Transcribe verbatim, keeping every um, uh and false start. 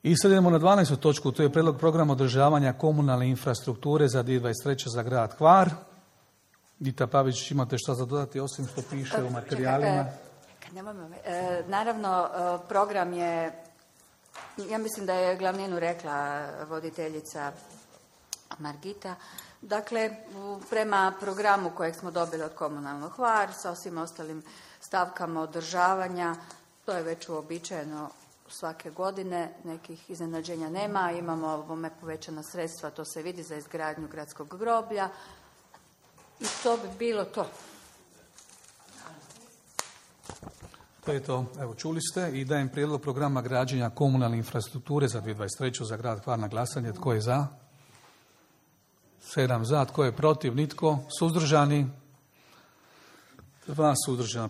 I sad idemo na dvanaestu točku, to je prijedlog programa održavanja komunalne infrastrukture za dvije tisuće dvadeset treće za grad Hvar. Dita Pavić, imate što za dodati osim što piše u materijalima? E, naravno, program je, ja mislim da je glavninu rekla voditeljica Margita. Dakle, prema programu kojeg smo dobili od Komunalnog Hvar, sa svim ostalim stavkama održavanja, to je već uobičajeno svake godine, nekih iznenađenja nema, imamo ovome povećana sredstva, to se vidi za izgradnju gradskog groblja i to bi bilo to. To je to. Evo, čuli ste i dajem prijedlog programa građenja komunalne infrastrukture za dvije tisuće dvadeset treću za grad Hvar na glasanje. Tko je za? Sedam za. Tko je protiv? Nitko. Suzdržani? Dva suzdržana.